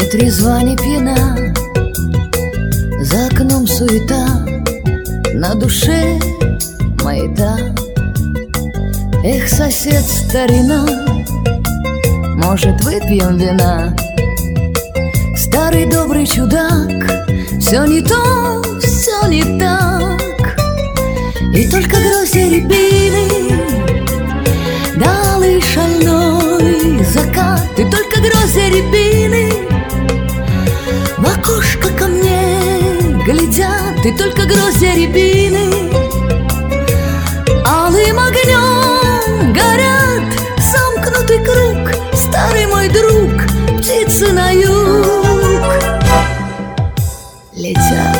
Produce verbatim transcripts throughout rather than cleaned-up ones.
трезва, не пьяна, за окном суета, на душе маята. Эх, сосед, старина, может, выпьем вина? Старый добрый чудак, все не то, все не так. И только гроздья рябины, далый шальной закат. И только гроздья рябины в окошко ко мне глядят. И только гроздья рябины алым огнем горят. Замкнутый круг, старый мой друг, птицы на юг летят.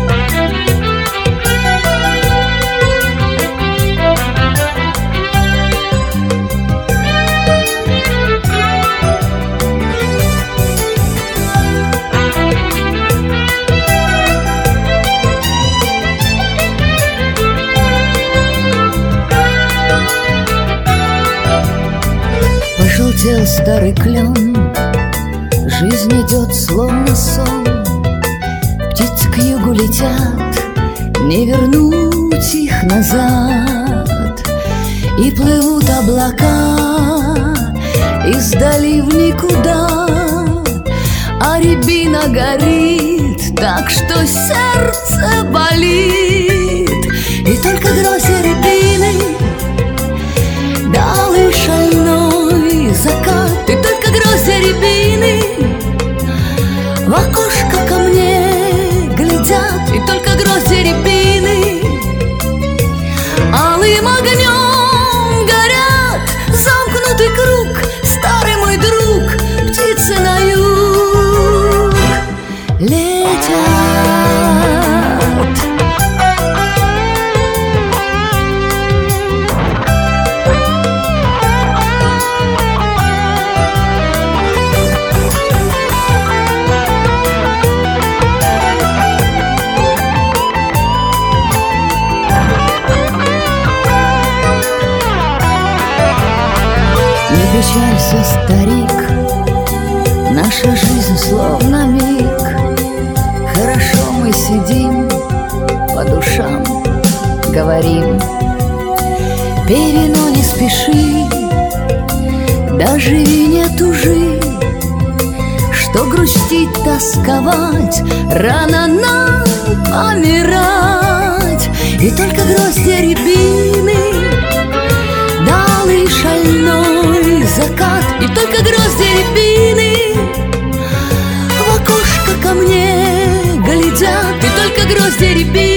Пожелтел старый клен, жизнь идет словно сон. Птицы к югу летят, не вернуть их назад. И плывут облака издали в никуда, а рябина горит так, что сердце болит. И только гроздья рябины далый шальной закат. И только гроздья рябины в окошко ко мне глядят. И только гроздья рябины алым огнем горят. Замкнутый круг, старый мой друг, птицы на юг летят. Не печалься, старик, наша жизнь словно миг. Хорошо мы сидим, по душам говорим. Пей вино, не спеши, да живи, не тужи. Что грустить, тосковать, рано нам помирать. И только гроздья рябины далый шальной закат. И только гроздья рябины в окошко ко мне глядят. И только гроздья рябины